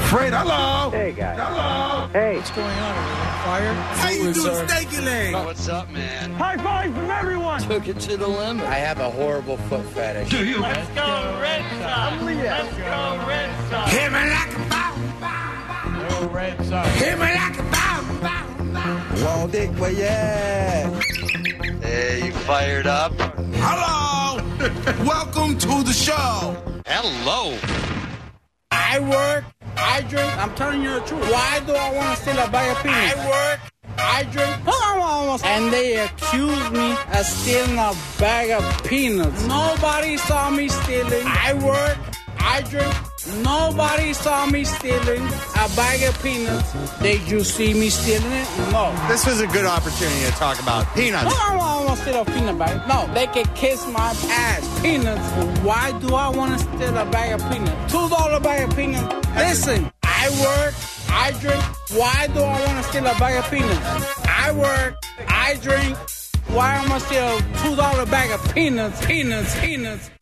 Fred, hello. Hey, guys. Hello. Hey. What's going on? Are we on fire? How you doing, Stanky Leg? What's up, man? High five from everyone. Took it to the limit. I have a horrible foot fetish. Do you? Let's go, Red Sox. Let's go, Red Sox. Hit me like a bow. Go Red Sox. Hit me like a bow. Wall dick, where you at? Hey, you fired up? Hello. Welcome to the show. Hello. I work, I drink. I'm telling you the truth. Why do I want to steal a bag of peanuts? I work, I drink. And they accuse me of stealing a bag of peanuts. Nobody saw me stealing. I work, I drink. Nobody saw me stealing a bag of peanuts. Did you see me stealing it? No. This was a good opportunity to talk about peanuts. I don't want to steal a peanut bag. No, they can kiss my ass. Peanuts. Why do I want to steal a bag of peanuts? $2 bag of peanuts. Listen, I work, I drink. Why do I want to steal a bag of peanuts? I work, I drink. Why am I steal a $2 bag of peanuts? Peanuts.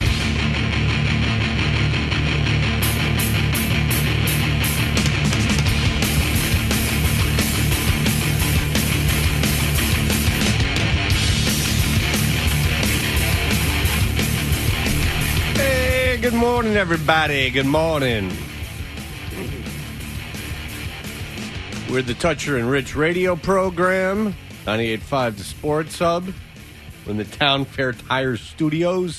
Good morning, everybody. Good morning. We're the Toucher and Rich radio program, 98.5 The Sports Hub. We're in the Town Fair Tires Studios,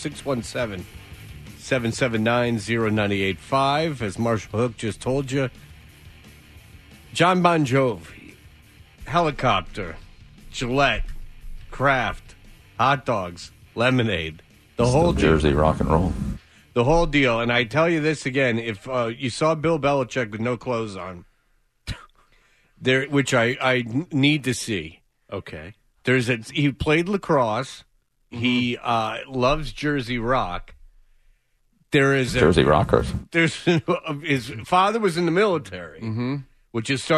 617-779-0985. As Marshall Hook just told you, John Bon Jovi, Helicopter, Gillette, Kraft, hot dogs, lemonade, the whole Jersey rock and roll. The whole deal. And I tell you this again, if you saw Bill Belichick with no clothes on, there, which I need to see. Okay. He played lacrosse. Mm-hmm. He loves Jersey rock. There is Jersey Rockers. His father was in the military, Mm-hmm. which is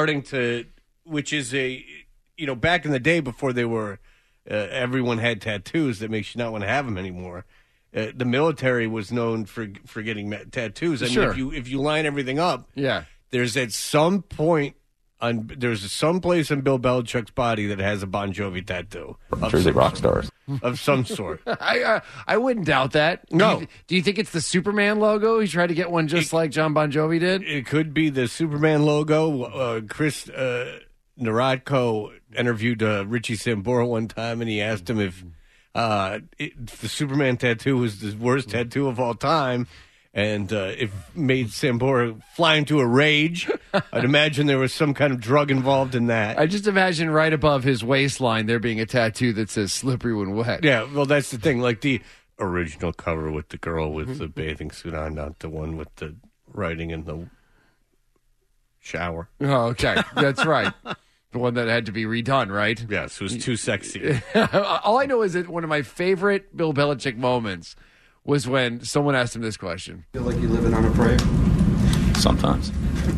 back in the day before they were, everyone had tattoos that makes you not want to have them anymore. The military was known for getting tattoos. I mean, if you line everything up, there's at some point there's some place on Bill Belichick's body that has a Bon Jovi tattoo. Jersey rock stars of some sort. I wouldn't doubt that. No. Do you think it's the Superman logo? He tried to get one just like John Bon Jovi did? It could be the Superman logo. Chris Narodko interviewed Richie Sambora one time, and he asked him if the Superman tattoo was the worst tattoo of all time, and it made Sambora fly into a rage. I'd imagine there was some kind of drug involved in that. I just imagine right above his waistline there being a tattoo that says "slippery when wet." Yeah, well, that's the thing. Like the original cover with the girl with the bathing suit on, not the one with the writing in the shower. Oh, okay, that's right. The one that had to be redone, right? Yes, it was too sexy. All I know is that one of my favorite Bill Belichick moments was when someone asked him this question. Feel like you're living on a prayer? Sometimes.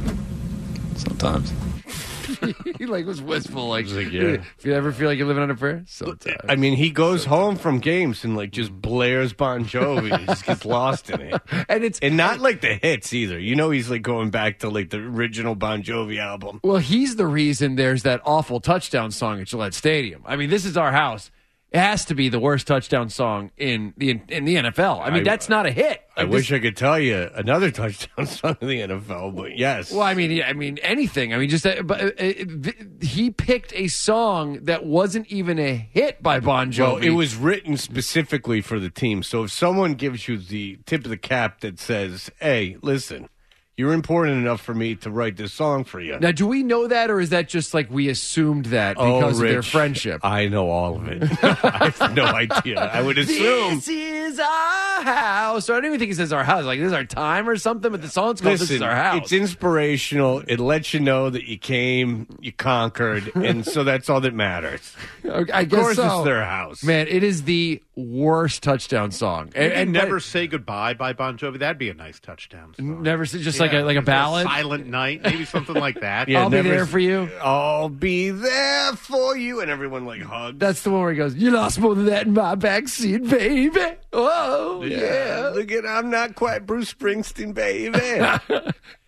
He was wistful, like, yeah. If you ever feel like you're living on a prayer, sometimes. I mean, he goes home from games and just blares Bon Jovi. He just gets lost in it, and not like the hits either. You know, he's like going back to like the original Bon Jovi album. Well, he's the reason there's that awful touchdown song at Gillette Stadium. I mean, "This Is Our House." It has to be the worst touchdown song in the NFL. I mean, that's not a hit. I wish I could tell you another touchdown song in the NFL, but yes. Well, I mean anything. I mean, he picked a song that wasn't even a hit by Bon Jovi. Well, it was written specifically for the team. So if someone gives you the tip of the cap that says, "Hey, listen, you're important enough for me to write this song for you." Now, do we know that, or is that just like we assumed that because Rich, of their friendship? I know all of it. I have no idea. I would assume. This is our house. So I don't even think it says our house. Like, this is our time or something, but the song's called "This Is Our House." It's inspirational. It lets you know that you came, you conquered, and so that's all that matters. I guess of course so. It's their house. Man, it is the worst touchdown song. And Never Say Goodbye by Bon Jovi. That'd be a nice touchdown song. Never say, just like a ballad? Silent Night, maybe something like that. Yeah, I'll be there for you. I'll be there for you. And everyone like hugs. That's the one where he goes, "You lost more than that in my backseat, baby." Oh, yeah. Look at, I'm not quite Bruce Springsteen, baby.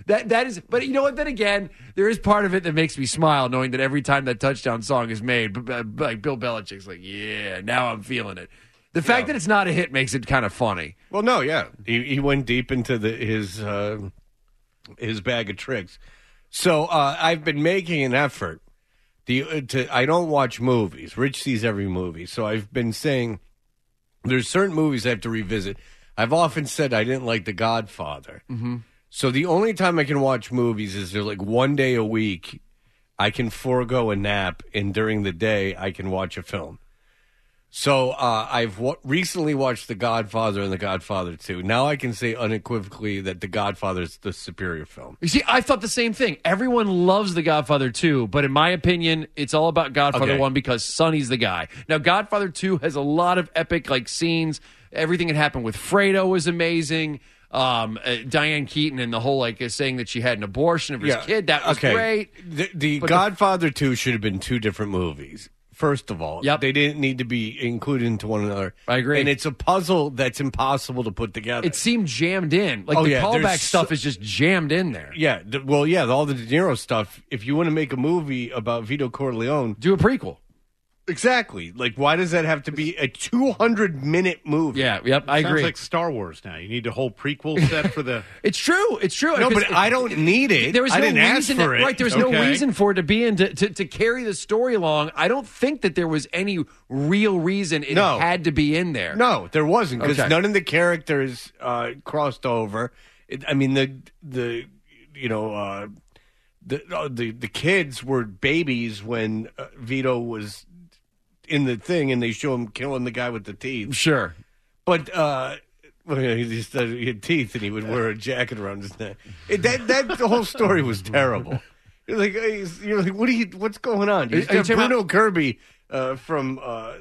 That is, but you know what? Then again, there is part of it that makes me smile, knowing that every time that touchdown song is made, like Bill Belichick's like, yeah, now I'm feeling it. The fact that it's not a hit makes it kind of funny. Well, no, yeah, he went deep into his bag of tricks. So I've been making an effort. I don't watch movies. Rich sees every movie, so I've been saying there's certain movies I have to revisit. I've often said I didn't like The Godfather. Mm-hmm. So the only time I can watch movies is there's like one day a week I can forego a nap, and during the day I can watch a film. So I've recently watched The Godfather and The Godfather 2. Now I can say unequivocally that The Godfather is the superior film. You see, I thought the same thing. Everyone loves The Godfather 2, but in my opinion, it's all about Godfather 1 because Sonny's the guy. Now, Godfather 2 has a lot of epic scenes. Everything that happened with Fredo was amazing. Diane Keaton and the whole saying that she had an abortion of his kid, that was great. The Godfather 2 should have been two different movies. First of all, they didn't need to be included into one another. I agree. And it's a puzzle that's impossible to put together. It seemed jammed in. The callback stuff is just jammed in there. Yeah. All the De Niro stuff. If you want to make a movie about Vito Corleone, do a prequel. Exactly. Why does that have to be a 200-minute movie? Yeah, yep, I agree. Sounds like Star Wars now. You need a whole prequel set for the... It's true. No, but I don't need it. There was I no didn't reason ask for it. Right, there was no reason for it to be in to carry the story along. I don't think that there was any real reason it had to be in there. No, there wasn't, because none of the characters crossed over. The kids were babies when Vito was in the thing, and they show him killing the guy with the teeth. Sure. But he had teeth, and he would wear a jacket around his neck. That whole story was terrible. You're like, what's going on? You have Bruno Kirby from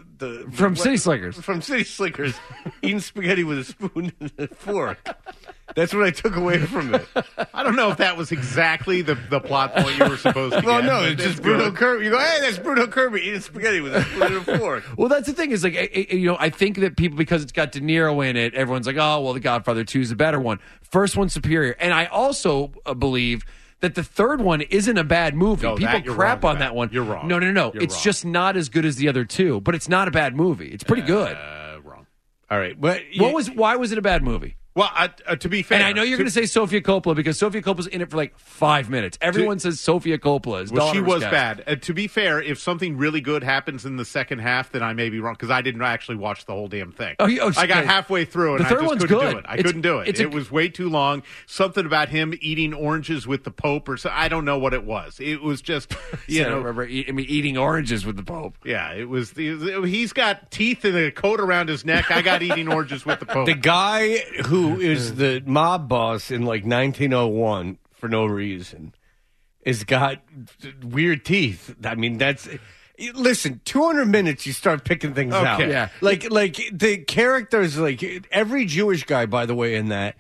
City Slickers. From City Slickers, eating spaghetti with a spoon and a fork. That's what I took away from it. I don't know if that was exactly the plot point you were supposed to get. Well, no, it's just Bruno Kirby. You go, hey, that's Bruno Kirby eating spaghetti with a spoon and a fork. Well, that's the thing is, I think that people, because it's got De Niro in it, everyone's like, oh, well, The Godfather 2 is a better one. First one's superior. And I also believe that the third one isn't a bad movie. No, people crap on that one. You're wrong. No. It's wrong. just not as good as the other two, but it's not a bad movie. It's pretty good. Wrong. All right. Why was it a bad movie? Well, to be fair... And I know you're going to say Sofia Coppola, because Sofia Coppola's in it for 5 minutes. Everyone says Sofia Coppola is she was bad. To be fair, if something really good happens in the second half, then I may be wrong, because I didn't actually watch the whole damn thing. I got halfway through, and I just couldn't do it. I couldn't do it. It was way too long. Something about him eating oranges with the Pope, or so, I don't know what it was. It was just, I remember eating oranges with the Pope. Yeah, it was. He's got teeth and a coat around his neck. I got eating oranges with the Pope. The guy who is the mob boss in 1901 for no reason has got weird teeth. I mean, listen, 200 minutes you start picking things out. Yeah. Like the characters, every Jewish guy, by the way, in that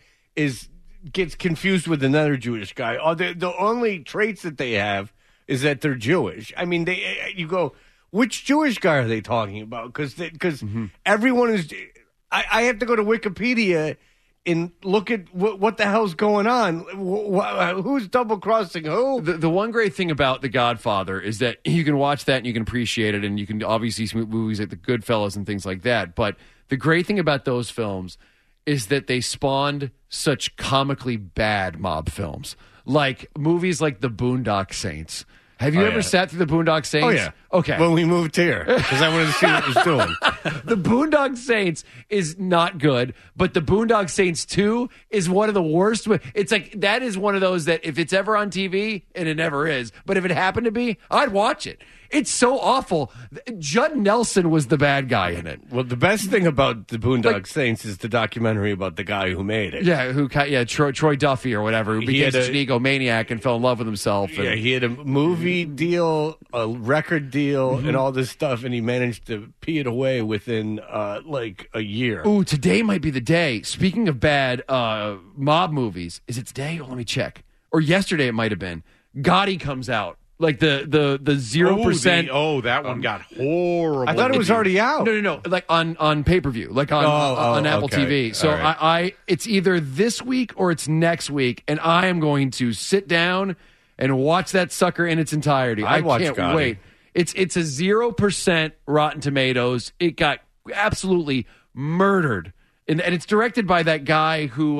gets confused with another Jewish guy. The only traits that they have is that they're Jewish. I mean, you go, which Jewish guy are they talking about? Because everyone is. I have to go to Wikipedia and look at what the hell's going on. Who's double-crossing who? The one great thing about The Godfather is that you can watch that and you can appreciate it, and you can obviously see movies like The Goodfellas and things like that. But the great thing about those films is that they spawned such comically bad mob films. Like movies like The Boondock Saints. Have you ever sat through The Boondock Saints? Oh, yeah. Okay. When we moved here, because I wanted to see what it was doing. The Boondock Saints is not good, but The Boondock Saints 2 is one of the worst. It's that is one of those that if it's ever on TV, and it never is, but if it happened to be, I'd watch it. It's so awful. Judd Nelson was the bad guy in it. Well, the best thing about the Boondock Saints is the documentary about the guy who made it. Yeah, Troy Duffy or whatever, who became such an egomaniac and fell in love with himself. Yeah, he had a movie deal, a record deal, and all this stuff, and he managed to pee it away within a year. Ooh, today might be the day. Speaking of bad mob movies, is it today? Oh, let me check. Or yesterday it might have been. Gotti comes out Like the 0%. Oh, that one got horrible. I thought it was already out. No. Like on pay-per-view, like on Apple TV. So right. It's either this week or it's next week, and I am going to sit down and watch that sucker in its entirety. I can't wait. It's a 0% Rotten Tomatoes. It got absolutely murdered. And it's directed by that guy who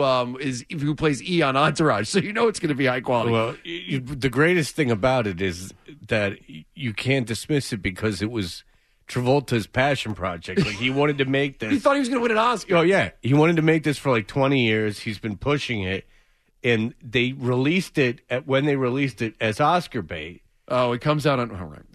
plays E on Entourage, so you know it's going to be high quality. Well, the greatest thing about it is that you can't dismiss it because it was Travolta's passion project. Like, he wanted to make this. He thought he was going to win an Oscar. Oh, yeah. He wanted to make this for like 20 years. He's been pushing it, and they released it when they released it as Oscar bait. Oh, it comes out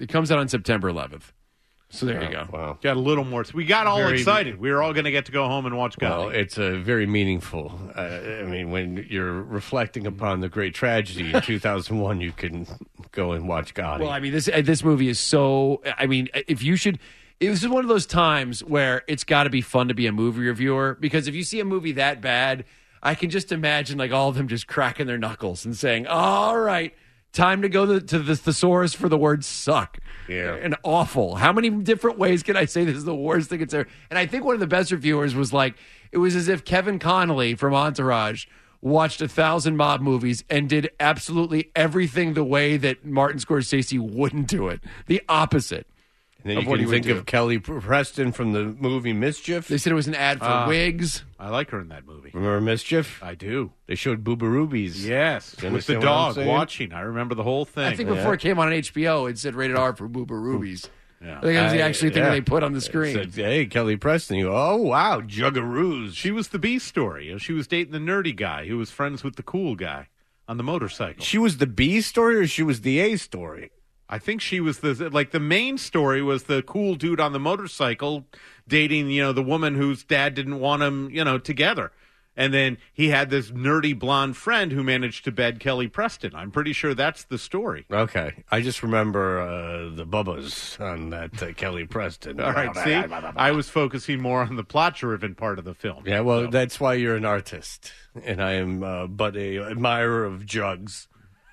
on September 11th. So there you go. Wow. Got a little more. We got all excited. We were all going to get to go home and watch Gotti. Well, it's a very meaningful. I mean, when you're reflecting upon the great tragedy in 2001, you can go and watch Gotti. Well, I mean, this movie is so. I mean, if you should. It was one of those times where it's got to be fun to be a movie reviewer, because if you see a movie that bad, I can just imagine like all of them just cracking their knuckles and saying, "All right, time to go to the thesaurus for the word suck." Yeah. And awful. How many different ways can I say this is the worst thing it's ever? And I think one of the best reviewers was like, it was as if Kevin Connolly from Entourage watched 1,000 mob movies and did absolutely everything the way that Martin Scorsese wouldn't do it. The opposite. And then you can think of Kelly Preston from the movie Mischief. They said it was an ad for wigs. I like her in that movie. Remember Mischief? I do. They showed Booba Rubies. Yes, with the dog watching. I remember the whole thing. I think before it came on HBO, it said rated R for Booba Rubies. Yeah. I think that was the actual thing they put on the screen. It said, hey, Kelly Preston. You go, oh, wow, Juggaroos. She was the B story. She was dating the nerdy guy who was friends with the cool guy on the motorcycle. She was the B story or she was the A story? I think she was the main story was the cool dude on the motorcycle dating, the woman whose dad didn't want him, together. And then he had this nerdy blonde friend who managed to bed Kelly Preston. I'm pretty sure that's the story. Okay. I just remember the Bubbas on that Kelly Preston. All right, see? I was focusing more on the plot-driven part of the film. Yeah, well, that's why you're an artist. And I am but a admirer of jugs.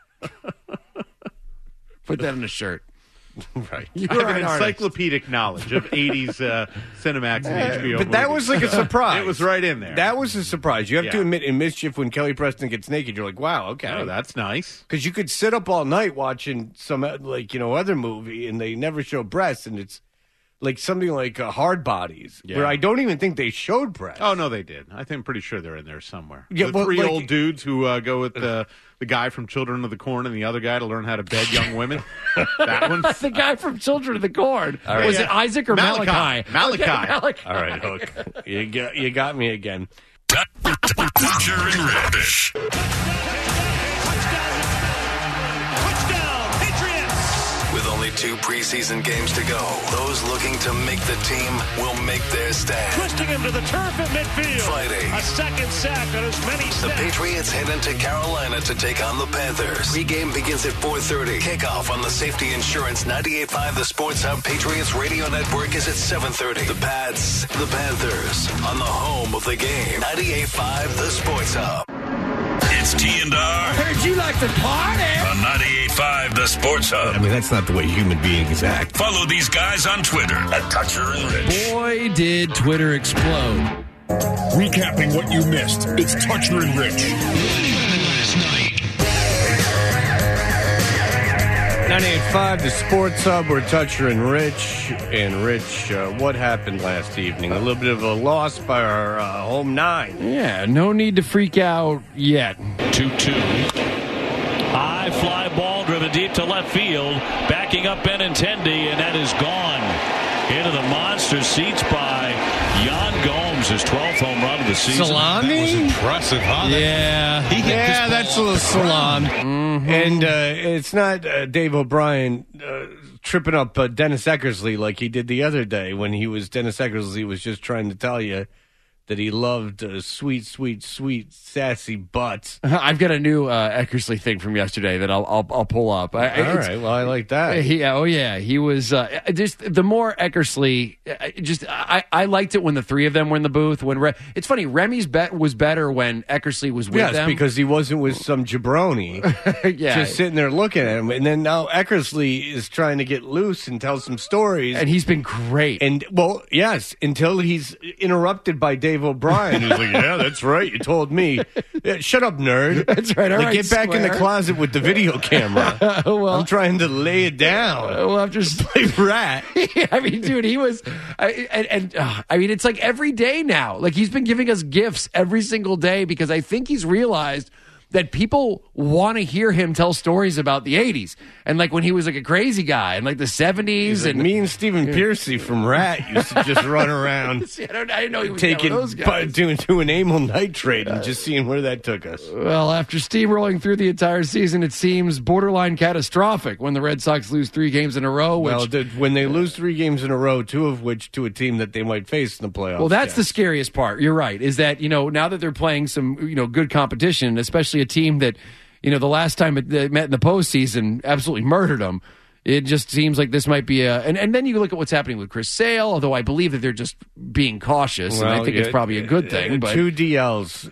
Put that on a shirt. Right. I have an encyclopedic knowledge of 80s Cinemax and HBO But that movies. was like a surprise. It was right in there. That was a surprise. You have to admit, in Mischief, when Kelly Preston gets naked, you're like, wow, okay. Oh, that's nice. Because you could sit up all night watching some, other movie, and they never show breasts, and it's like something like Hard Bodies, where I don't even think they showed breasts. Oh, no, they did. I'm pretty sure they're in there somewhere. Yeah, the three old dudes who go with the guy from Children of the Corn and the other guy to learn how to bed young women. That one. The guy from Children of the Corn. Right. Was it Isaac or Malachi? Malachi. Okay, Malachi. All right, Hook. You got me again. Toucher and Rich. With only 2 preseason games to go, those looking to make the team will make their stand. Twisting him to the turf at midfield. Fighting. A second sack on as many steps. The Patriots head into Carolina to take on the Panthers. Pre-game begins at 4:30. Kickoff on the Safety Insurance 98.5 The Sports Hub Patriots Radio Network is at 7:30. The Pats, the Panthers, on the home of the game. 98.5 The Sports Hub. It's T&R. Heard you like to party. On 98.5 The Sports Hub. I mean, that's not the way human beings act. Follow these guys on Twitter at Toucher and Rich. Boy, did Twitter explode. Recapping what you missed, it's Toucher and Rich. 98.5, the Sports Hub, we're Toucher and Rich. And Rich, what happened last evening? A little bit of a loss by our home 9. Yeah, no need to freak out yet. 2-2. High fly ball driven deep to left field. Backing up Benintendi, and that is gone. Into the monster seats by Yan Gomes, his 12th home run of the season. Salami? That was impressive, huh? Yeah. That's a little salam. Mm-hmm. And it's not Dave O'Brien tripping up Dennis Eckersley like he did the other day when Dennis Eckersley was just trying to tell you that he loved sweet, sweet, sweet, sassy butts. I've got a new Eckersley thing from yesterday that I'll pull up. All right, well, I like that. He was just the more Eckersley. I liked it when the three of them were in the booth. It's funny, Remy's bet was better when Eckersley was with them. Yes, because he wasn't with some jabroni, just sitting there looking at him. And then now Eckersley is trying to get loose and tell some stories, and he's been great. And yes, until he's interrupted by Dave O'Brien, who's like, "Yeah, that's right. You told me. Yeah, shut up, nerd. That's right. All right, get back in the closet with the video camera. I'm trying to lay it down. Well, after play rat. I mean, dude, he was, I mean, it's like every day now. Like he's been giving us gifts every single day because I think he's realized that people want to hear him tell stories about the 80s. And like when he was like a crazy guy and like the 70s. And me and Stephen Piercy from Rat used to just run around. See, I didn't know he was taking those guys. Doing an amyl nitrate and just seeing where that took us. Well, after steamrolling through the entire season, it seems borderline catastrophic when the Red Sox lose 3 games in a row. When they lose 3 games in a row, 2 of which to a team that they might face in the playoffs. Well, that's the scariest part. You're right. Is that, now that they're playing some, good competition, especially a team that, the last time they met in the postseason absolutely murdered them. It just seems like this might be and then you look at what's happening with Chris Sale, although I believe that they're just being cautious, and I think it's probably a good thing. But 2 DLs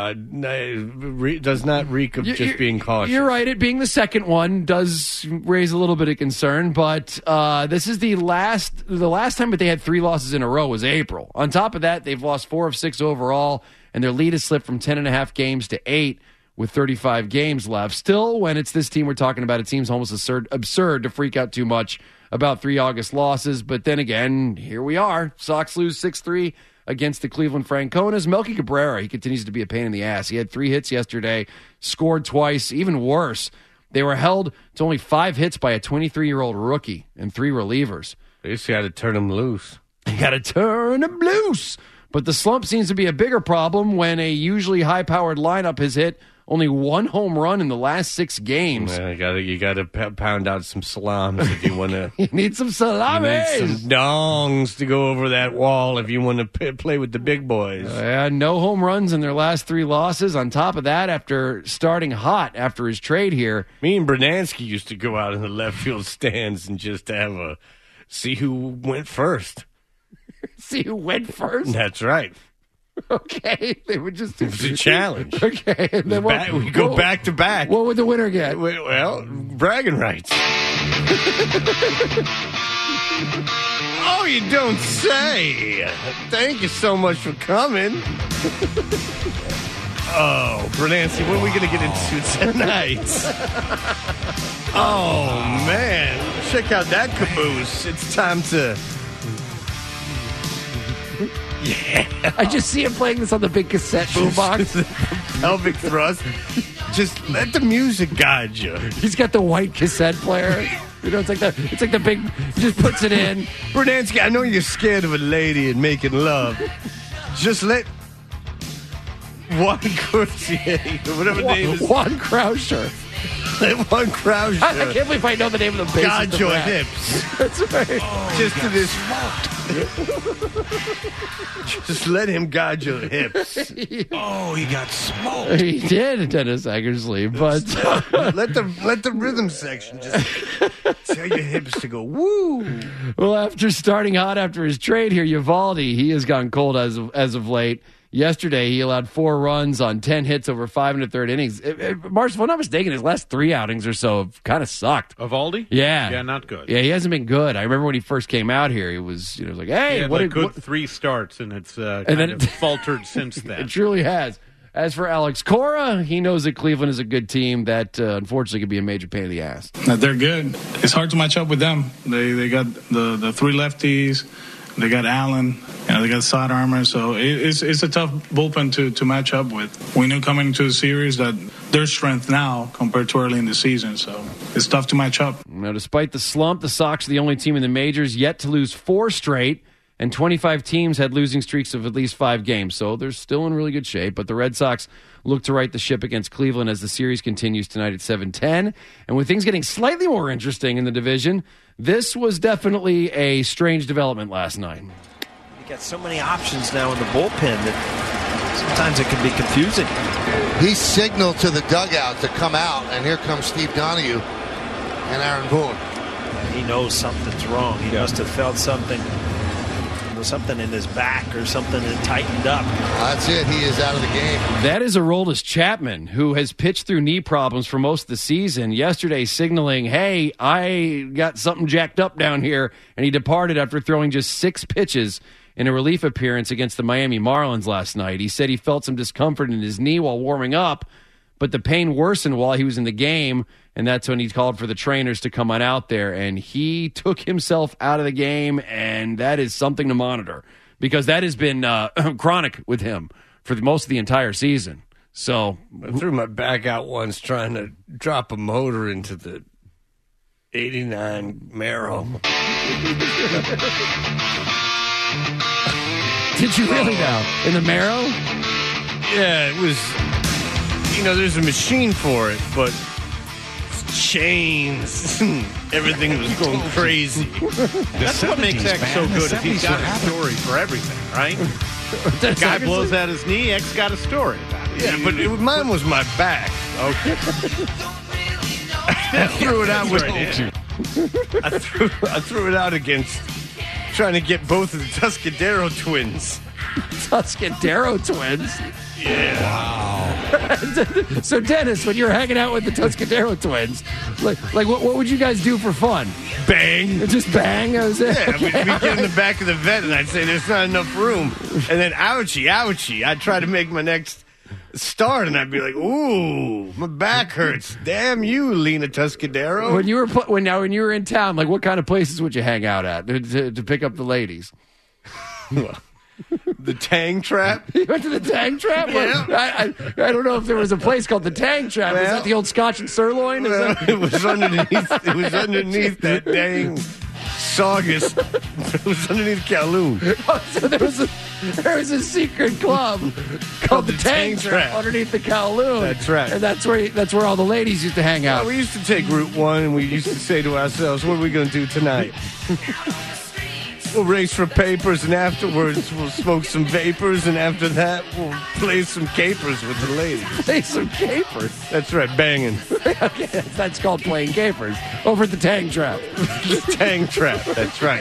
does not reek of just being cautious. You're right. It being the second one does raise a little bit of concern, but this is the last time that they had 3 losses in a row was April. On top of that, they've lost 4 of 6 overall, and their lead has slipped from 10.5 games to 8. With 35 games left. Still, when it's this team we're talking about, it seems almost absurd to freak out too much about 3 August losses. But then again, here we are. Sox lose 6-3 against the Cleveland Franconas. Melky Cabrera, he continues to be a pain in the ass. He had 3 hits yesterday, scored twice. Even worse, they were held to only 5 hits by a 23-year-old rookie and 3 relievers. They just got to turn him loose. You got to turn him loose. But the slump seems to be a bigger problem when a usually high-powered lineup has hit only 1 home run in the last 6 games. Yeah, you got to pound out some salams if you want to. You need some salamis. You need some dongs to go over that wall if you want to play with the big boys. No home runs in their last 3 losses. On top of that, after starting hot after his trade here. Me and Bernansky used to go out in the left field stands and just have see who went first. See who went first? That's right. Okay, they would just. It was a challenge. Okay, and then we go back to back. What would the winner get? Well, bragging rights. Oh, you don't say. Thank you so much for coming. Oh, Bernansky, what are we going to get into tonight? Oh, man. Check out that caboose. It's time to... Yeah. I just see him playing this on the big cassette boombox. Pelvic thrust. Just let the music guide you. He's got the white cassette player. It's like the big. He just puts it in. Bernansky, I know you're scared of a lady and making love. Just let Juan Courtier, whatever name is. Juan Croucher. Juan Croucher. I can't believe I know the name of the bassist. Guide your hips. That's right. Just to this. Just let him guide your hips. Oh, he got smoked. He did, Dennis Eckersley, but let the rhythm section just tell your hips to go woo. Well, after starting hot after his trade here, Eovaldi, he has gone cold as of late. Yesterday, he allowed 4 runs on 10 hits over 5 1/3 innings. Marsh, if I'm not mistaken, his last 3 outings or so have kind of sucked. Eovaldi? Yeah. Yeah, not good. Yeah, he hasn't been good. I remember when he first came out here, he was like, hey. He had good 3 starts, and it's faltered since then. It truly has. As for Alex Cora, he knows that Cleveland is a good team that unfortunately could be a major pain in the ass. They're good. It's hard to match up with them. They got the 3 lefties. They got Allen, they got sidearmor, so it's a tough bullpen to match up with. We knew coming into the series that their strength now compared to early in the season, so it's tough to match up. Now, despite the slump, the Sox are the only team in the majors yet to lose 4 straight, and 25 teams had losing streaks of at least 5 games, so they're still in really good shape. But the Red Sox look to right the ship against Cleveland as the series continues tonight at 7:10. And with things getting slightly more interesting in the division, this was definitely a strange development last night. Got so many options now in the bullpen that sometimes it can be confusing. He signaled to the dugout to come out, and here comes Steve Donahue and Aaron Boone. Yeah, he knows something's wrong. He must have felt something in his back or something that tightened up. That's it. He is out of the game. That is Aroldis Chapman, who has pitched through knee problems for most of the season. Yesterday signaling, hey, I got something jacked up down here, and he departed after throwing just 6 pitches in a relief appearance against the Miami Marlins last night. He said he felt some discomfort in his knee while warming up, but the pain worsened while he was in the game, and that's when he called for the trainers to come on out there, and he took himself out of the game, and that is something to monitor because that has been chronic with him for most of the entire season. So I threw my back out once trying to drop a motor into the 89 Marrow. Did you really now? In the Marrow? Yeah, it was... there's a machine for it, but chains, everything was going crazy. That's what makes X so good. If he's got a story for everything, right? Guy blows out his knee, X got a story about it. Yeah, but mine was my back. Okay. I threw it out with I threw it out against trying to get both of the Tuscadero twins. Tuscadero twins? Yeah. Wow. So, Dennis, when you're hanging out with the Tuscadero twins, what would you guys do for fun? Bang. Just bang? Yeah, we'd get in the back of the vet, and I'd say, there's not enough room. And then, ouchie, I'd try to make my next start, and I'd be like, ooh, my back hurts. Damn you, Lena Tuscadero. When you were in town, what kind of places would you hang out at to pick up the ladies? Well, the Tang Trap. You went to the Tang Trap? Yeah. I don't know if there was a place called the Tang Trap. Is that the old Scotch and Sirloin? It was underneath that dang Saugus. It was underneath Kowloon. Oh, so there was a secret club called the Tang Trap underneath the Kowloon. That's right. And that's where all the ladies used to hang out. Well, we used to take Route 1 and we used to say to ourselves, what are we going to do tonight? We'll race for papers, and afterwards we'll smoke some vapors, and after that we'll play some capers with the ladies. Play some capers? That's right, banging. Okay, that's called playing capers. Over at the Tang Trap. The Tang Trap, that's right.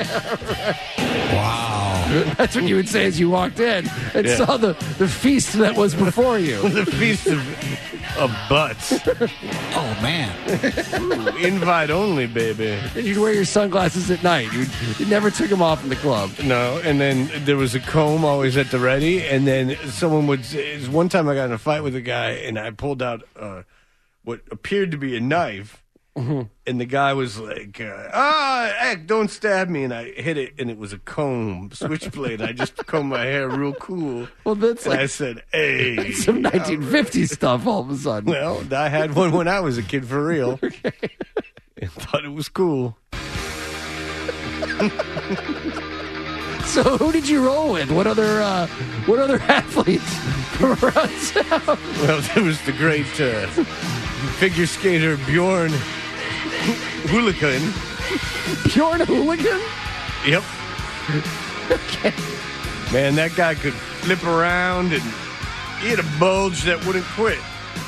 Wow. That's what you would say as you walked in and saw the feast that was before you. The feast of butts. Oh, man. Ooh, invite only, baby. And you'd wear your sunglasses at night. You never took them off in the club. No, and then there was a comb always at the ready, and then someone would... One time I got in a fight with a guy, and I pulled out what appeared to be a knife, and the guy was like, heck, don't stab me, and I hit it, and it was a comb, switchblade. I just combed my hair real cool. Well, that's I said, hey. That's some 1950s stuff all of a sudden. Well, I had one when I was a kid for real. Okay. And thought it was cool. So who did you roll with? What other athletes from around town? Well, there was the great figure skater Bjorn Hooligan. Bjorn Hooligan? Yep. Okay. Man, that guy could flip around, and he had a bulge that wouldn't quit.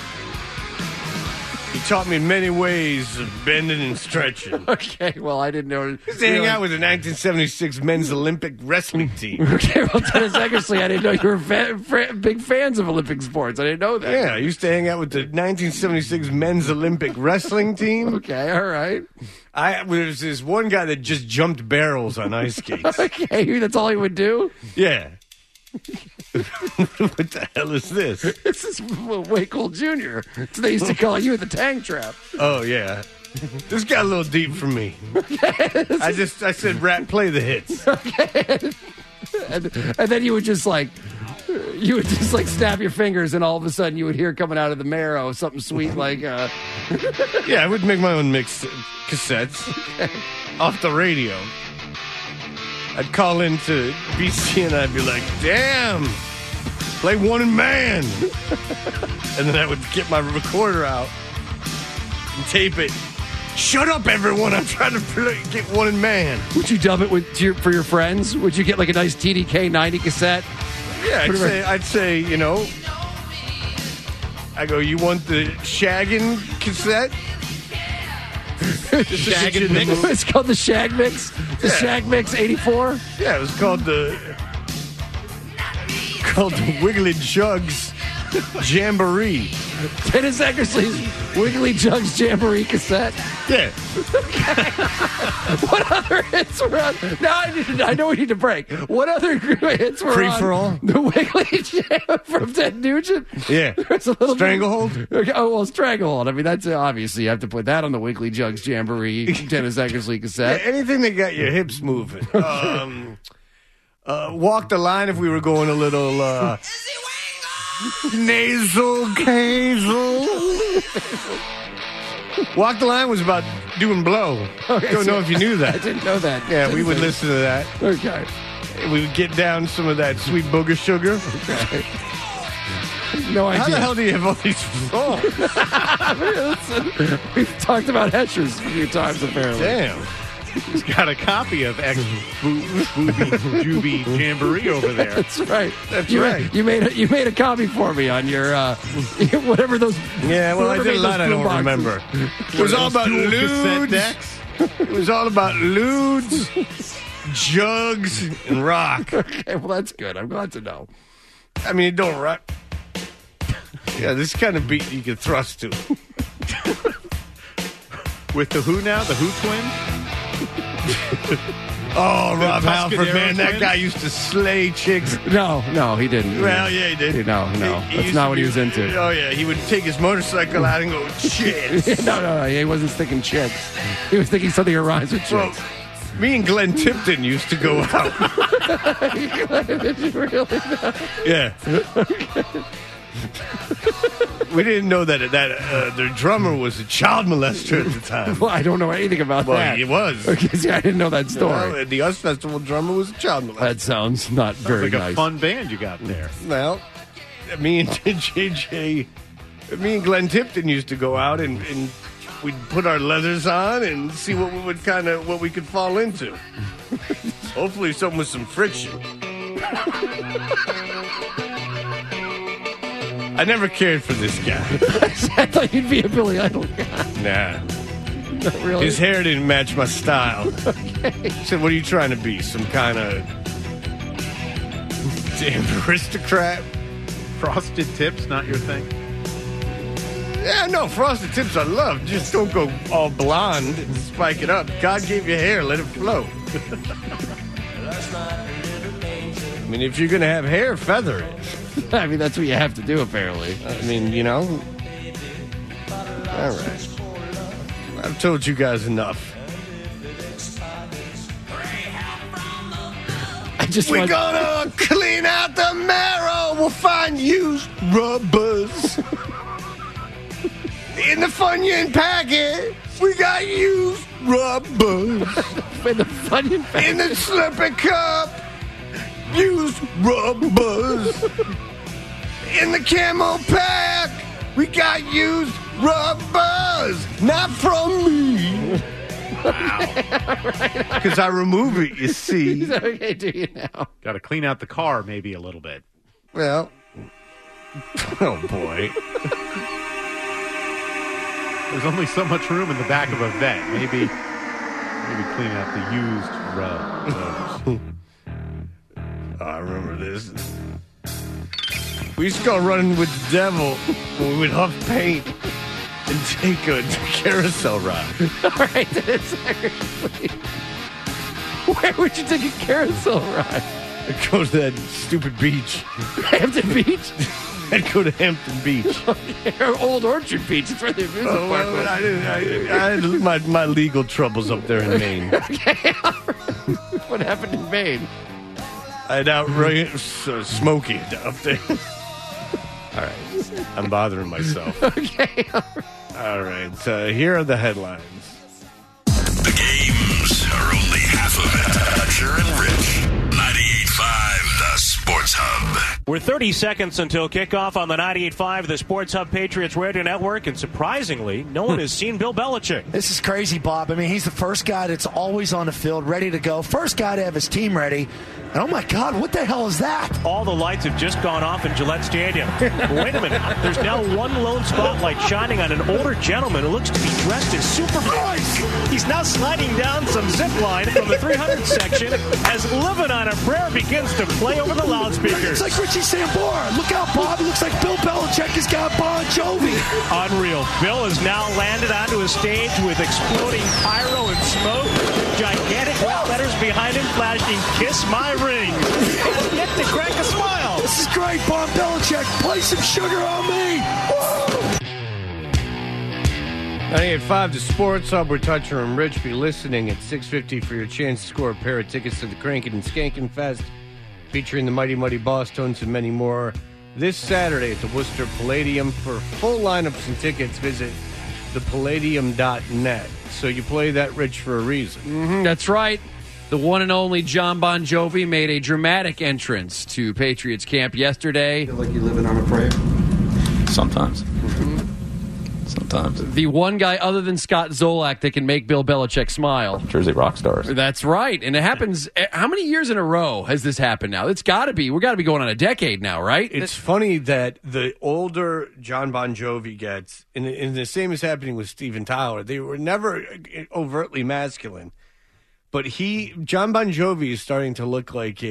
He taught me many ways of bending and stretching. Okay, well, I didn't know. He used to hang out with the 1976 men's Olympic wrestling team. Okay, well, Dennis Eckersley, I didn't know you were big fans of Olympic sports. I didn't know that. Yeah, I used to hang out with the 1976 men's Olympic wrestling team. Okay, all right. There's this one guy that just jumped barrels on ice skates. Okay, that's all he would do? Yeah. What the hell is this? This is Way Cool Jr. So they used to call you the Tang Trap. Oh, yeah. This got a little deep for me. Okay, I said, Rat, play the hits. Okay. And then you would just snap your fingers, and all of a sudden you would hear coming out of the marrow something sweet like... Yeah, I would make my own mixed cassettes off the radio. I'd call into BC and I'd be like, damn, play One Man. And then I would get my recorder out and tape it Shut up, everyone. I'm trying to get one in man. Would you dub it for your friends? Would you get like a nice TDK 90 cassette? Yeah, I'd say, you know, I go, you want the Shaggin' cassette? Shaggin' mix? It's called the Shag Mix? The Shag Mix 84? Yeah, it was called the Wiggly Jugs Jamboree. Dennis Eckersley's Wiggly Jugs Jamboree cassette? Yeah. What other hits were on? Now I know we need to break. What other hits were Free on? for All? The Wiggly Jam from Ted Nugent? Yeah. Stranglehold? Okay. Oh, well, Stranglehold. I mean, that's obviously you have to put that on the Wiggly Jugs Jamboree Dennis Eckersley cassette. Yeah, anything that got your hips moving. Walk the Line if we were going a little... nasal casal. Walk the Line was about doing blow. Okay, Don't know if you knew that. I didn't know that. Yeah, we would listen to that. Okay. We would get down some of that sweet booger sugar. Okay. No idea. How the hell do you have all these songs? We've talked about Heschers a few times, apparently. Damn. He's got a copy of Booby Juby Jamboree over there. That's right. That's right. You made a copy for me on your whatever those. Yeah, well, I did a lot I don't remember. It was all about lewds. It was all about lewds, jugs, and rock. Okay, well that's good. I'm glad to know. I mean, it don't rock. Yeah, this kind of beat you can thrust to. With the Who now? The Who Twins? Oh, Rob Halford, man, that twins? guy used to slay chicks. No, he didn't. Well, yeah, he did. No, that's not what he was into. Oh, yeah, he would take his motorcycle out and go, chicks. No, he wasn't thinking chicks. He was thinking something that rhymes with chicks. Well, me and Glenn Tipton used to go out. Really? Yeah. We didn't know that their drummer was a child molester at the time. Well, I don't know anything about that. Well, he was. Okay, see, I didn't know that story. Well, the US Festival drummer was a child molester. That sounds not very like nice. A fun band you got there. Well, me and Glenn Tipton used to go out and we'd put our leathers on and see what we could fall into. Hopefully something with some friction. I never cared for this guy. I thought you'd be a Billy Idol guy. Nah. Not really? His hair didn't match my style. Okay. He said, what are you trying to be? Some kind of damn aristocrat? Frosted tips, not your thing? Yeah, no, frosted tips I love. Just don't go all blonde and spike it up. God gave you hair, let it flow. I mean, if you're going to have hair, feather it. I mean, that's what you have to do, apparently. I mean, you know. All right. I've told you guys enough. We're gonna clean out the marrow. We'll find used rubbers. In the Funyun packet, we got used rubbers. In the Funyun packet? In the Slurpee cup, used rubbers. In the Camel pack, we got used rubbers. Not from me. Wow. Because I remove it, you see. Okay, do you now? Got to clean out the car maybe a little bit. Well, oh boy. There's only so much room in the back of a vet. Maybe clean out the used rubbers. Oh, I remember this. We used to go running with the devil when we would huff paint and take a carousel ride. All right, exactly. Where would you take a carousel ride? I'd go to that stupid beach. Hampton Beach? I'd go to Hampton Beach. Okay, or Old Orchard Beach. It's where the amusement park was. I had my legal troubles up there in Maine. Okay, what happened in Maine? I'd outrun Smokey up there. All right. I'm bothering myself. Okay. All right. Here are the headlines. The games are only half of it. Hutcher and Rich. 98.5 The Sports. Sports Hub. We're 30 seconds until kickoff on the 98.5, the Sports Hub Patriots Radio Network, and surprisingly, no one has seen Bill Belichick. This is crazy, Bob. I mean, he's the first guy that's always on the field, ready to go. First guy to have his team ready. And oh my God, what the hell is that? All the lights have just gone off in Gillette Stadium. Wait a minute. There's now one lone spotlight shining on an older gentleman who looks to be dressed as Superman. He's now sliding down some zip line from the 300 section as Living on a Prayer begins to play over the loudspeakers. It's like Richie Sambora. Look out, Bob. It looks like Bill Belichick has got Bon Jovi. Unreal. Bill has now landed onto a stage with exploding pyro and smoke. Gigantic red letters behind him flashing, "Kiss my ring." Has yet to crack a smile. This is great, Bon Belichick. Play some sugar on me. Woo! 98.5, the Sports Hub. We're touching on Rich. Be listening at 6:50 for your chance to score a pair of tickets to the Crankin' and Skankin' Fest, featuring the Mighty Mighty Boss Tones and many more. This Saturday at the Worcester Palladium. For full lineups and tickets, visit thepalladium.net. So you play that, Rich, for a reason. That's right. The one and only John Bon Jovi made a dramatic entrance to Patriots camp yesterday. Feel like you're living on a prayer? Sometimes. Sometimes. The one guy other than Scott Zolak that can make Bill Belichick smile. Jersey Rockstars. That's right. And it happens. How many years in a row has this happened now? It's got to be. We've got to be going on a decade now, right? It's funny that the older John Bon Jovi gets, and the same is happening with Steven Tyler, they were never overtly masculine. But John Bon Jovi is starting to look like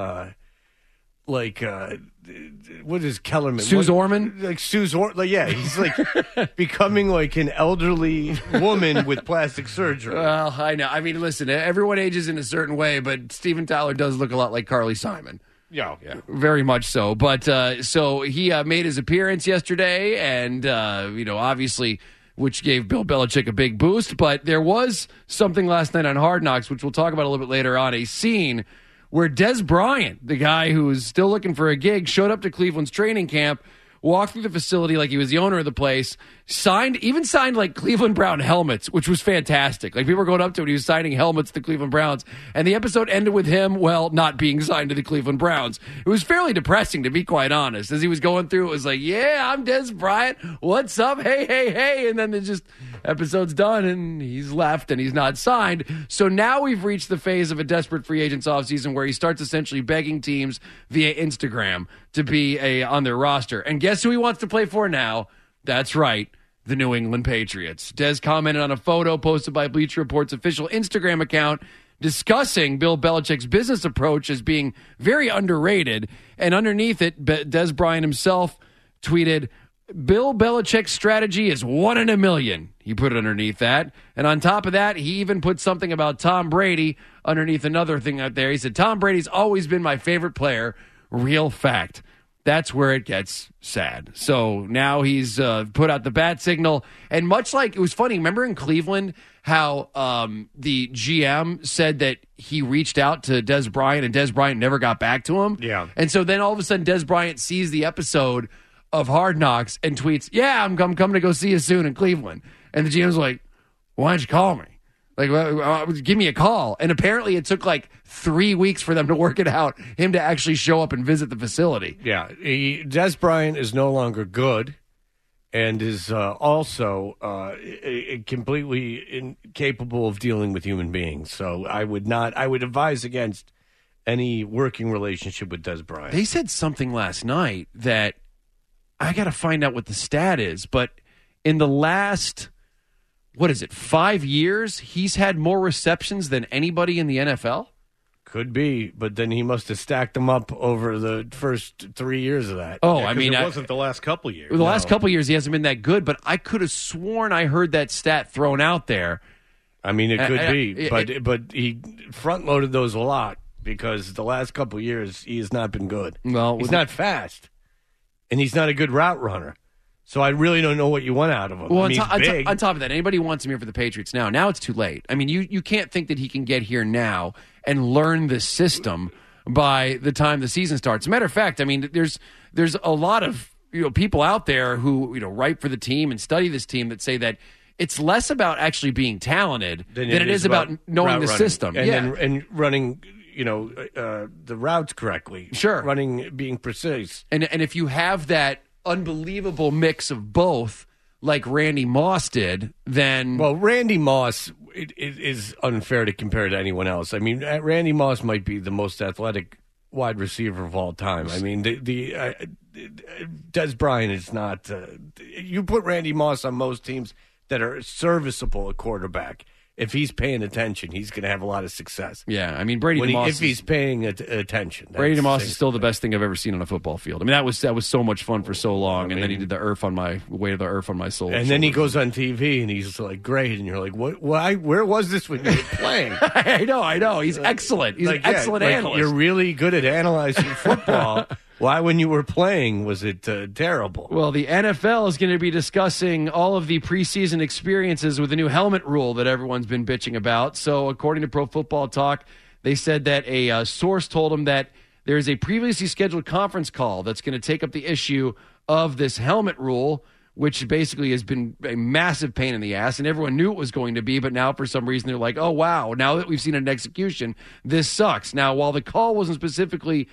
what is Kellerman? Suze Orman? Like Suze Orman. Like, yeah, he's like becoming like an elderly woman with plastic surgery. Well, I know. I mean, listen, everyone ages in a certain way, but Steven Tyler does look a lot like Carly Simon. Yeah. Very much so. But so he made his appearance yesterday, and, obviously, which gave Bill Belichick a big boost. But there was something last night on Hard Knocks, which we'll talk about a little bit later on, a scene where Des Bryant, the guy who was still looking for a gig, showed up to Cleveland's training camp, walked through the facility like he was the owner of the place, signed like Cleveland Brown helmets, which was fantastic. Like, people were going up to him, he was signing helmets to the Cleveland Browns, and the episode ended with him, not being signed to the Cleveland Browns. It was fairly depressing, to be quite honest. As he was going through, it was like, yeah, I'm Des Bryant, what's up, hey, and then episode's done, and he's left, and he's not signed. So now we've reached the phase of a desperate free agents offseason where he starts essentially begging teams via Instagram to be on their roster. And guess who he wants to play for now? That's right, the New England Patriots. Des commented on a photo posted by Bleacher Report's official Instagram account discussing Bill Belichick's business approach as being very underrated. And underneath it, Des Bryant himself tweeted, "Bill Belichick's strategy is 1 in a million." He put it underneath that. And on top of that, he even put something about Tom Brady underneath another thing out there. He said, "Tom Brady's always been my favorite player. Real fact." That's where it gets sad. So now he's put out the bat signal. And much like, it was funny, remember in Cleveland how the GM said that he reached out to Des Bryant and Des Bryant never got back to him? Yeah. And so then all of a sudden Des Bryant sees the episode of Hard Knocks and tweets, "Yeah, I'm coming to go see you soon in Cleveland." And the GM's like, "Why don't you call me? Like, give me a call." And apparently it took like 3 weeks for them to work it out, him to actually show up and visit the facility. Yeah. Des Bryant is no longer good and is also completely incapable of dealing with human beings. So I would advise against any working relationship with Des Bryant. They said something last night that I got to find out what the stat is, but in the last, 5 years, he's had more receptions than anybody in the NFL? Could be, but then he must have stacked them up over the first 3 years of that. Oh, yeah, it wasn't the last couple years. The last couple years, he hasn't been that good, but I could have sworn I heard that stat thrown out there. I mean, it could be, but he front-loaded those a lot because the last couple years, he has not been good. Well, he's not fast, and he's not a good route runner. So I really don't know what you want out of him. Well, I mean, on top of that, anybody who wants him here for the Patriots now it's too late. I mean, you can't think that he can get here now and learn the system by the time the season starts. As a matter of fact, I mean, there's a lot of people out there who write for the team and study this team that say that it's less about actually being talented than it is about knowing the system. And running the routes correctly. Sure. Being precise. And if you have that unbelievable mix of both, like Randy Moss did, then... Well, Randy Moss it is unfair to compare to anyone else. I mean, Randy Moss might be the most athletic wide receiver of all time. I mean, Des Bryant is not... you put Randy Moss on most teams that are serviceable at quarterback. If he's paying attention, he's going to have a lot of success. Yeah, I mean, Brady DeMoss... If he's paying attention. Brady DeMoss is still the best thing I've ever seen on a football field. I mean, that was so much fun for so long, and then he did the earth on my soul. And then he goes on TV, and he's like, great, and you're like, what? Why? Where was this when you were playing? I know. He's excellent. He's an excellent analyst. You're really good at analyzing football. Why, when you were playing, was it terrible? Well, the NFL is going to be discussing all of the preseason experiences with the new helmet rule that everyone's been bitching about. So, according to Pro Football Talk, they said that a source told them that there is a previously scheduled conference call that's going to take up the issue of this helmet rule, which basically has been a massive pain in the ass, and everyone knew it was going to be, but now for some reason they're like, oh, wow, now that we've seen an execution, this sucks. Now, while the call wasn't specifically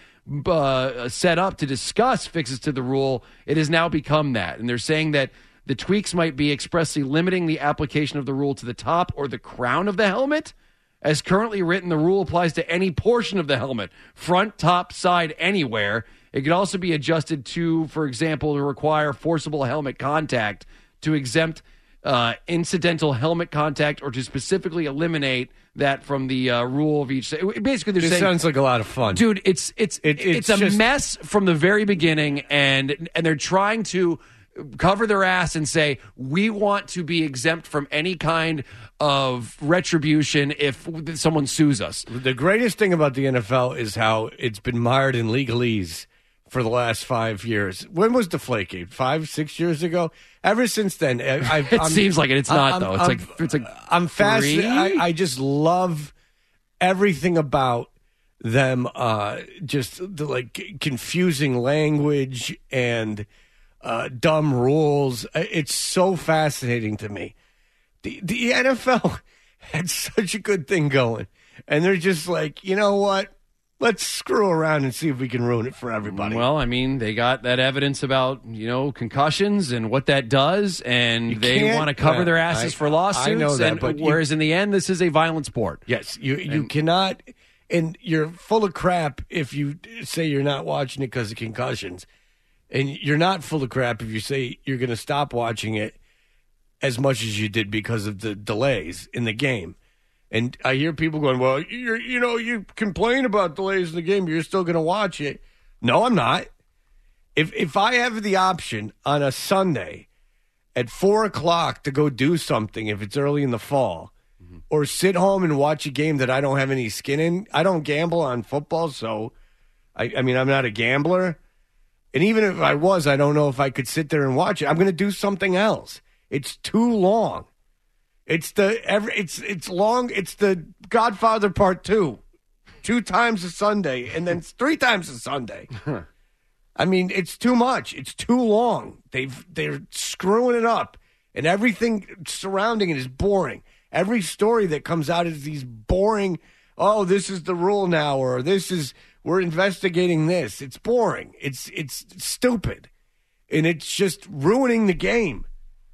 set up to discuss fixes to the rule, it has now become that. And they're saying that the tweaks might be expressly limiting the application of the rule to the top or the crown of the helmet. As currently written, the rule applies to any portion of the helmet, front, top, side, anywhere. It could also be adjusted to, for example, to require forcible helmet contact, to exempt incidental helmet contact, or to specifically eliminate that from the rule of each. Basically, they're saying, this sounds like a lot of fun, dude. It's a mess from the very beginning, and they're trying to cover their ass and say, we want to be exempt from any kind of retribution if someone sues us. The greatest thing about the NFL is how it's been mired in legalese for the last 5 years. When was Deflategate? 5-6 years ago? Ever since then, it seems like it. It's not though. It's like I'm fascinated. I just love everything about them. Just the confusing language and dumb rules. It's so fascinating to me. The NFL had such a good thing going, and they're just like, you know what? Let's screw around and see if we can ruin it for everybody. Well, I mean, they got that evidence about, concussions and what that does, and they want to cover their asses for lawsuits. I know that, but whereas in the end, this is a violent sport. Yes, you cannot, and you're full of crap if you say you're not watching it because of concussions, and you're not full of crap if you say you're going to stop watching it as much as you did because of the delays in the game. And I hear people going, well, you complain about delays in the game, you're still going to watch it. No, I'm not. If I have the option on a Sunday at 4 o'clock to go do something, if it's early in the fall, or sit home and watch a game that I don't have any skin in, I don't gamble on football, so, I mean, I'm not a gambler. And even if I was, I don't know if I could sit there and watch it. I'm going to do something else. It's too long. It's long. It's the Godfather Part 2, 2 times a Sunday, and then 3 times a Sunday. I mean, it's too much. It's too long. They're screwing it up, and everything surrounding it is boring. Every story that comes out is these boring. Oh, this is the rule now, or we're investigating this. It's boring. It's stupid, and it's just ruining the game.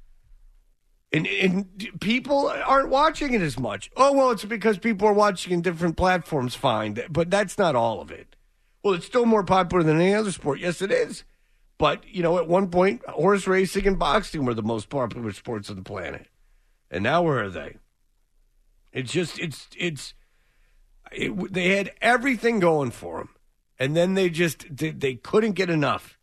And people aren't watching it as much. Oh, well, it's because people are watching in different platforms, fine. But that's not all of it. Well, it's still more popular than any other sport. Yes, it is. But, at one point, horse racing and boxing were the most popular sports on the planet. And now where are they? It's just, they had everything going for them. And then they couldn't get enough.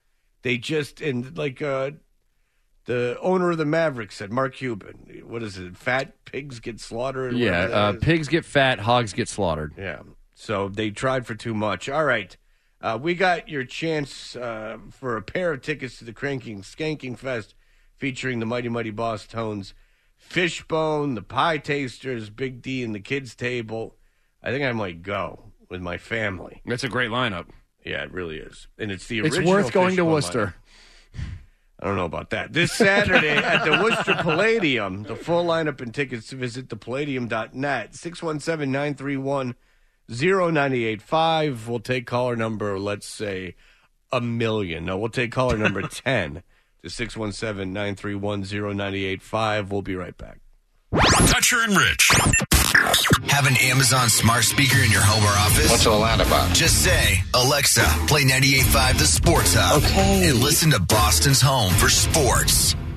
The owner of the Mavericks said, Mark Cuban, what is it? Fat pigs get slaughtered? Yeah, pigs get fat, hogs get slaughtered. Yeah, so they tried for too much. All right, we got your chance for a pair of tickets to the Skanking Fest featuring the Mighty Mighty Boss Tones, Fishbone, the Pie Tasters, Big D, and the Kids Table. I think I might go with my family. That's a great lineup. Yeah, it really is. And it's the original. It's worth going to Worcester. Lineup. I don't know about that. This Saturday at the Worcester Palladium, the full lineup and tickets to visit thepalladium.net, 617-931-0009. 0985. We'll take caller number, let's say, 1 million. No, we'll take caller number 10 to 617-931-0985. We'll be right back. Toucher and Rich. Have an Amazon smart speaker in your home or office? What's all that about? Just say, Alexa, play 98.5 The Sports Hub. Okay. And listen to Boston's home for sports.